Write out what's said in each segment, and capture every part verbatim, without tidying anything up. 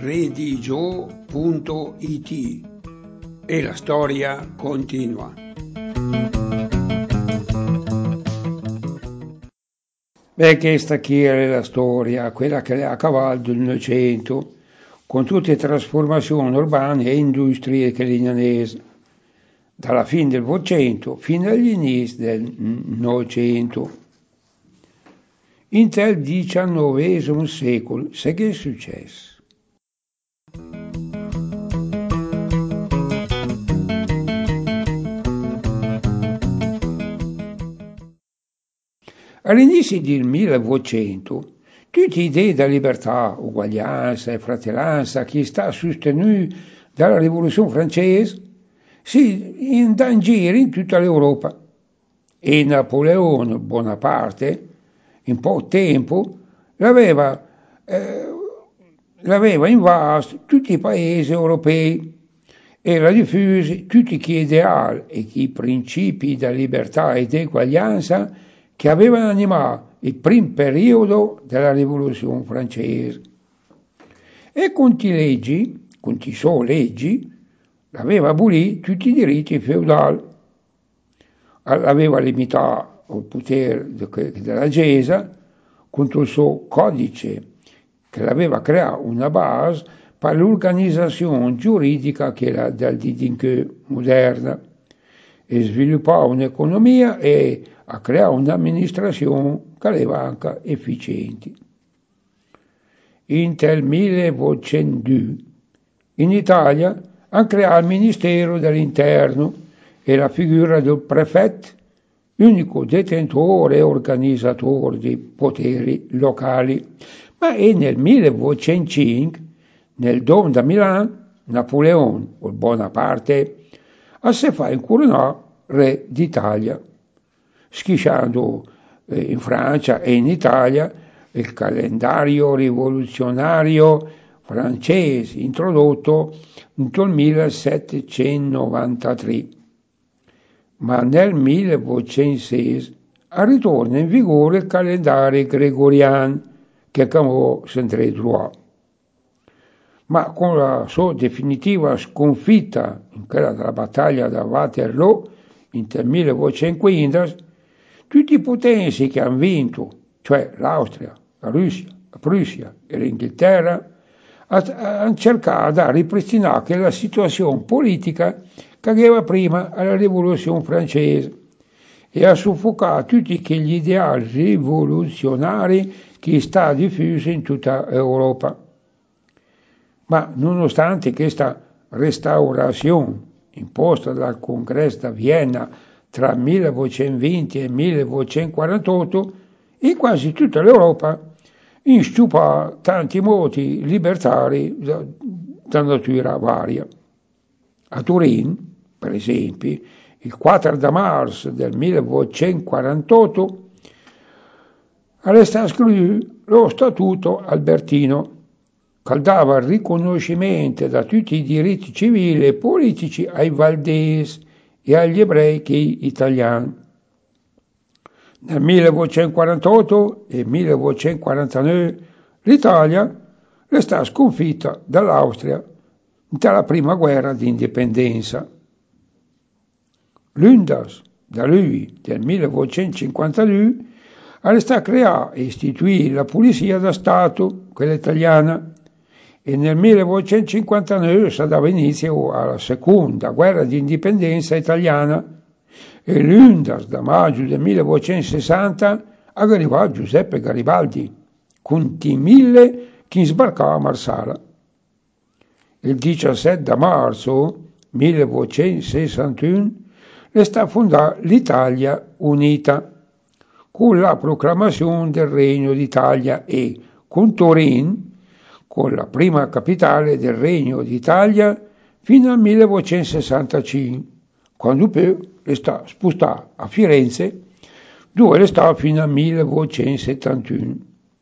redigio punto it e la storia continua. Beh, questa chi è la storia, quella che è a cavallo del Novecento, con tutte le trasformazioni urbane e industrie che l'inanese, dalla fine del Ottocento fino agli inizi del Novecento. In tal diciannovesimo secolo, sai che è successo? All'inizio del milleottocento, tutte idee da libertà, uguaglianza e fratellanza che sta sostenuto dalla Rivoluzione francese si andò in giro in tutta l'Europa e Napoleone Bonaparte in poco tempo l'aveva, eh, l'aveva invaso tutti i paesi europei e la diffusi tutti gli ideali e i principi da libertà e di eguaglianza che avevano animato il primo periodo della Rivoluzione francese. E con ti leggi, con ti so leggi, aveva abolito tutti i diritti feudali, aveva limitato il potere della Chiesa contro il suo codice che aveva creato una base per l'organizzazione giuridica che era del didinché moderna e sviluppò un'economia e a creare un'amministrazione che era anche efficiente. In del milleottocentodue in Italia ha creato il Ministero dell'Interno e la figura del prefetto, unico detentore e organizzatore dei poteri locali. Ma è nel milleottocentocinque, nel Dom da Milano, Napoleone, o Bonaparte, a se fa incoronare re d'Italia, schisciando eh, in Francia e in Italia il calendario rivoluzionario francese introdotto nel millesettecentonovantatré. Ma nel milleottocentosei ritorna in vigore il calendario gregoriano che chiamò Centre Droit. Ma con la sua definitiva sconfitta in quella della battaglia da Waterloo nel milleottocentoquindici, tutti i potenzi che hanno vinto, cioè l'Austria, la Russia, la Prussia e l'Inghilterra, hanno cercato di ripristinare la situazione politica che aveva prima alla Rivoluzione francese e a soffocare tutti quegli ideali rivoluzionari che sta diffusi in tutta Europa. Ma nonostante questa restaurazione imposta dal Congresso di Vienna tra milleottocentoventi e milleottocentoquarantotto, in quasi tutta l'Europa instupà tanti moti libertari da, da natura varia. A Turin, per esempio, il quattro marzo del milleottocentoquarantotto, è stato scritto lo Statuto Albertino, che dava il riconoscimento da tutti i diritti civili e politici ai valdesi e agli ebrei italiani. Nel milleottocentoquarantotto e milleottocentoquarantanove l'Italia è stata sconfitta dall'Austria nella prima guerra di indipendenza. L'undici da lui del milleottocentocinquantadue è stata creata e istituita la Polizia da Stato, quella italiana, e nel milleottocentocinquantanove si dava inizio alla seconda guerra di indipendenza italiana e l'undici da maggio del milleottocentosessanta arrivò Giuseppe Garibaldi con i mille che sbarcò a Marsala. Il diciassette marzo milleottocentosessantuno è stata fondata l'Italia Unita con la proclamazione del Regno d'Italia e con Turin con la prima capitale del Regno d'Italia fino al milleottocentosessantacinque, quando poi è stata spostata a Firenze, dove è stata fino al milleottocentosettantuno.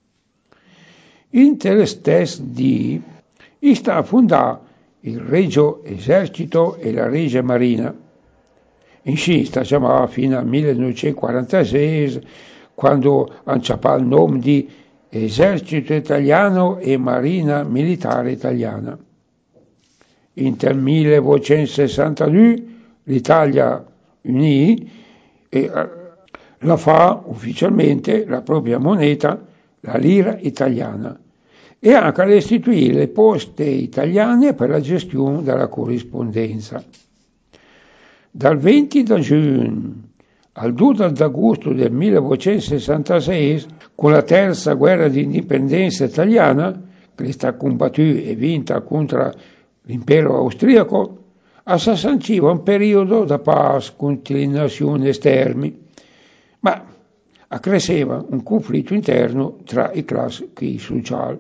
In tale stesso dì è stato fondato il Regio Esercito e la Regia Marina. In sì, sta chiamata fino al millenovecentoquarantasei, quando hanno il nome di Esercito italiano e Marina militare italiana. Inter millenovecentosessantadue l'Italia unì e la fa ufficialmente la propria moneta, la lira italiana, e anche a istituire le poste italiane per la gestione della corrispondenza. Dal venti di giugno al due di agosto del millenovecentosessantasei, con la terza guerra di indipendenza italiana, che è stata combattuta e vinta contro l'impero austriaco, si sanciva un periodo di pace contro le nazioni esterne, ma accresceva un conflitto interno tra i classi sociali.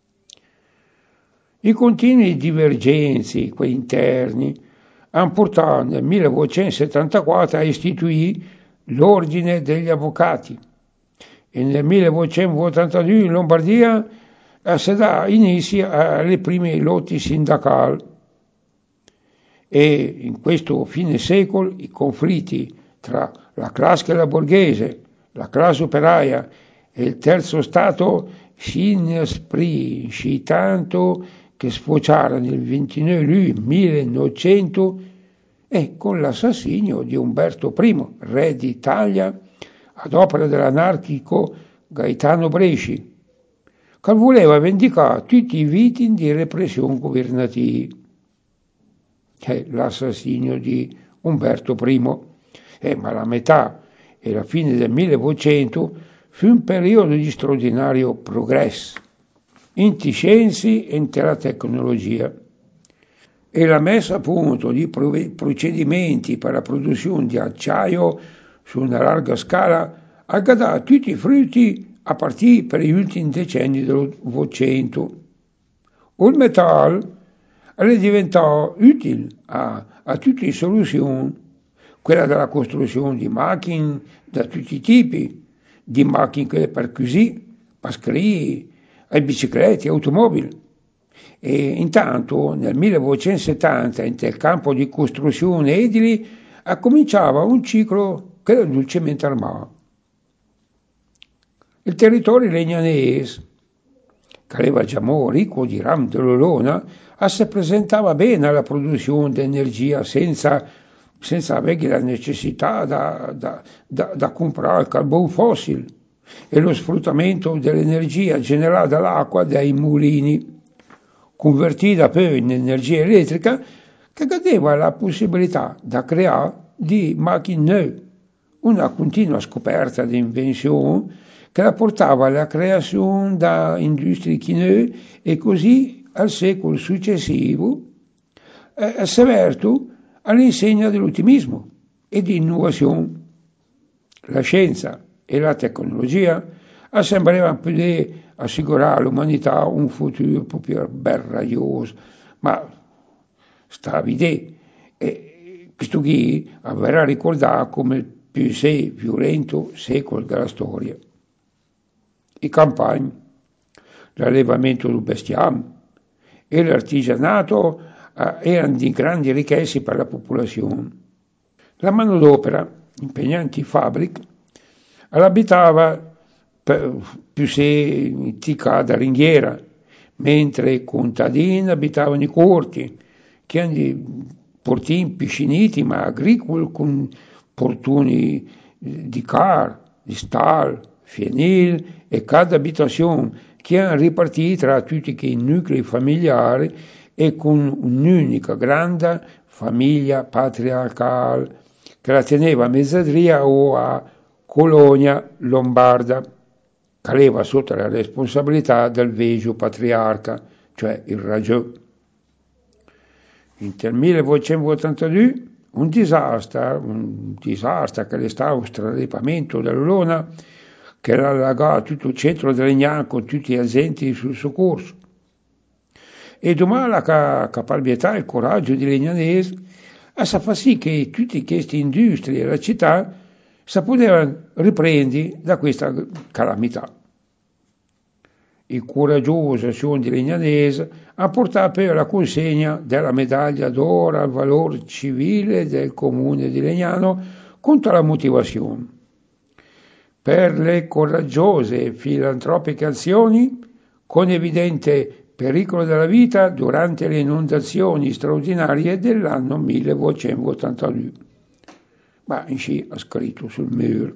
I continui divergenze, quei interni, hanno portato nel millenovecentosettantaquattro a istituire l'Ordine degli Avvocati e nel millenovecentottantadue in Lombardia si dà inizio alle prime lotti sindacali. E in questo fine secolo i conflitti tra la classe borghese, la classe operaia e il terzo Stato si inasprisce tanto che sfociarono il ventinove luglio millenovecento e con l'assassinio di Umberto I, re d'Italia, ad opera dell'anarchico Gaetano Bresci, che voleva vendicare tutti i vittimi di repressione governativa. È l'assassinio di Umberto I. Eh, ma la metà e la fine del millenovecento fu un periodo di straordinario progresso in scienze e nella tecnologia, e la messa a punto di procedimenti per la produzione di acciaio su una larga scala ha dato tutti i frutti a partire per gli ultimi decenni dell'Ottocento. Il metallo è diventato utile a, a tutte le soluzioni, quella della costruzione di macchine da tutti i tipi, di macchine per cucire, per scrivere, e biciclette, automobili. E intanto nel millenovecentosettanta nel campo di costruzione edili cominciava un ciclo che era dolcemente armato. Il territorio legnanese, che aveva già ricco di rame dell'olona, si presentava bene alla produzione di energia senza, senza avere la necessità da, da, da, da comprare il carbone fossile e lo sfruttamento dell'energia generata dall'acqua dai mulini, convertita poi in energia elettrica, che cadeva la possibilità da creare di macchine nuove, una continua scoperta di invenzione che la portava alla creazione da industrie nuove e così al secolo successivo eh, severto all'insegna dell'ottimismo e di innovazione. La scienza e la tecnologia sembravano poter assicurare all'umanità un futuro più meraviglioso, ma sta idea e questo qui verrà ricordato come il più sei violento secolo della storia. I campagne, l'allevamento del bestiame e l'artigianato eh, erano di grandi ricchezze per la popolazione. La manodopera impegnante in fabbriche abitava più se ticca da ringhiera, mentre i contadini abitavano i corti, che hanno portini pisciniti ma agricoli con portoni di car, di stal, fienil e cada abitazione che hanno ripartito tra tutti i nuclei familiari e con un'unica grande famiglia patriarcale che la teneva a Mezzadria o a Colonia Lombarda, che aveva sotto la responsabilità del vecchio patriarca, cioè il Raggio. Nel millenovecentottantadue un disastro, un disastro che è stato un straripamento dell'Olona che era allagato tutto il centro del Legnano con tutti gli agenti sul soccorso. E domani la caparbietà e il coraggio di Legnanese sa fa sì che tutte queste industrie della città si potevano riprendere da questa calamità. Il coraggioso azione di Legnanese ha portato poi alla consegna della medaglia d'oro al valore civile del comune di Legnano contro la motivazione. per le coraggiose filantropiche azioni, con evidente pericolo della vita durante le inondazioni straordinarie dell'anno milleduecentottantadue. Ma in sci ha scritto sul muro.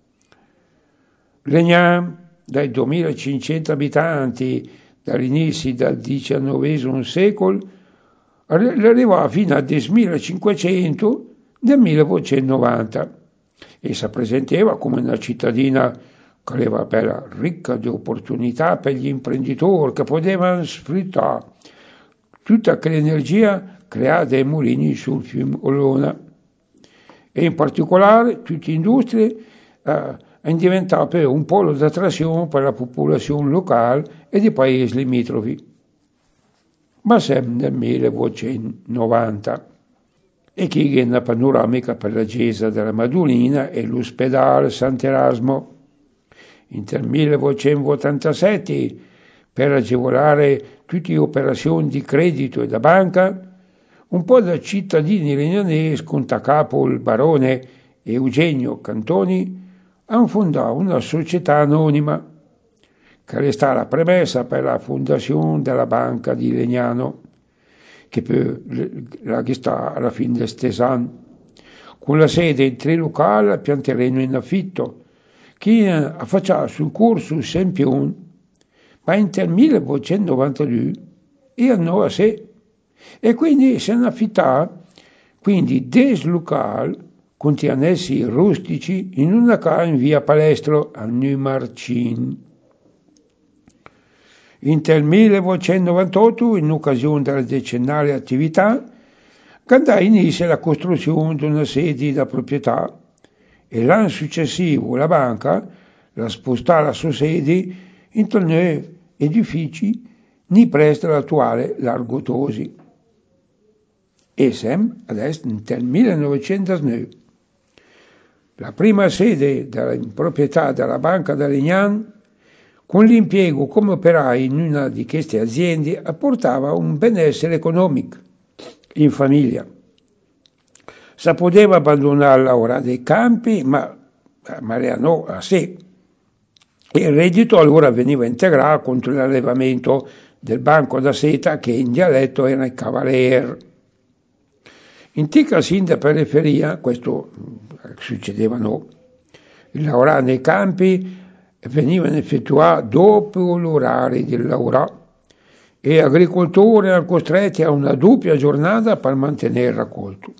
Legnan, dai duemilacinquecento abitanti, dall'inizio del diciannovesimo secolo, arrivò fino a diecimilacinquecento nel milleduecentonovanta e si presentava come una cittadina che aveva bella ricca di opportunità per gli imprenditori che potevano sfruttare tutta quell'energia creata dai mulini sul fiume Olona e in particolare tutte le industrie eh, è diventato un polo d'attrazione per la popolazione locale e dei paesi limitrofi. Ma sempre nel milleduecentonovanta e chi è una panoramica per la chiesa della Madonnina e l'ospedale Sant'Erasmo. Nel milleduecentottantasette, per agevolare tutte le operazioni di credito e da banca, un po' da cittadini legnanesi, con a capo il barone Eugenio Cantoni, hanno fondato una società anonima che resta la premessa per la fondazione della Banca di Legnano, che poi la che sta alla fine del Stesan, con la sede in tre locali a pian terreno in affitto, che affacciava sul corso Sempion, ma nel milleduecentonovantadue erano a sé, e quindi se ne affittava, quindi des locali con annessi rustici in una casa in via Palestro a Neumarcin. Nel milleduecentonovantotto, in occasione della decennale attività, andò inizio la costruzione di una sede da proprietà e l'anno successivo la banca la spostò la sua sede in tre edifici nei pressi dell'attuale Largo Tosi. E siamo adesso nel millenovecentonove. La prima sede della, in proprietà della Banca da Legnan, con l'impiego come operai in una di queste aziende, apportava un benessere economico in famiglia. Si poteva abbandonare l'ora dei campi, ma Mariano a sé. E il reddito allora veniva integrato contro l'allevamento del banco da seta, che in dialetto era il cavalier. In tica sin da periferia, questo succedevano, il lavorare nei campi venivano effettuati dopo l'orario del lavoro e gli agricoltori erano costretti a una doppia giornata per mantenere il raccolto.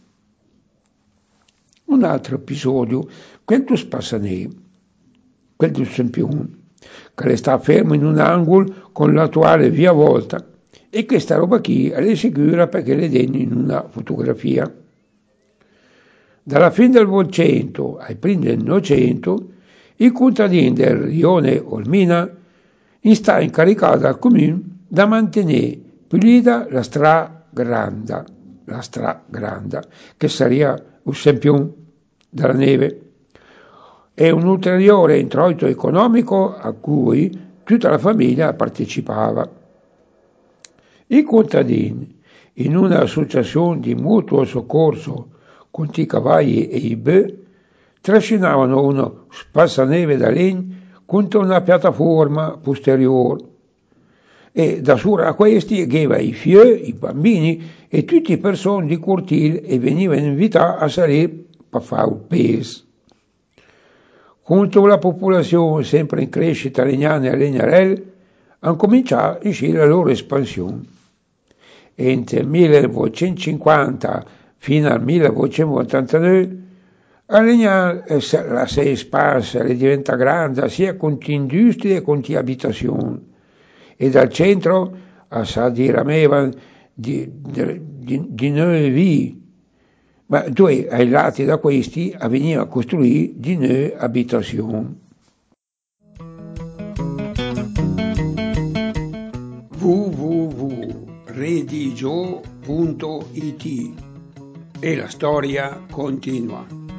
Un altro episodio, quello di Spassanè, quello di Sempione, che sta fermo in un angolo con l'attuale via Volta, e questa roba qui è sicura perché le vedi in una fotografia. Dalla fine del Novecento ai primi del Novecento, i contadini del rione Olmina sta incaricato dal comune da mantenere pulita la stragranda, la stragranda, che sarebbe un sempione della neve, e un ulteriore introito economico a cui tutta la famiglia partecipava. I contadini, in un'associazione di mutuo soccorso con i cavalli e i bœuf, trascinavano uno spazzaneve da legno contro una piattaforma posteriore e da sopra a questi aveva i fioi, i bambini e tutte le persone di cortile e venivano invitati a salire per fare il peso. Contro la popolazione sempre in crescita legnana e legnarella, hanno cominciato a uscire la loro espansione. E nel milleduecentocinquanta fino al milleduecentottantanove la Legnano la si è espansa e diventa grande sia con industrie che con abitazioni, e dal centro si diramevano di, di, di nuove vie, ma due ai lati da questi veniva costruire di nuove abitazioni. w w w punto redigio punto it e la storia continua.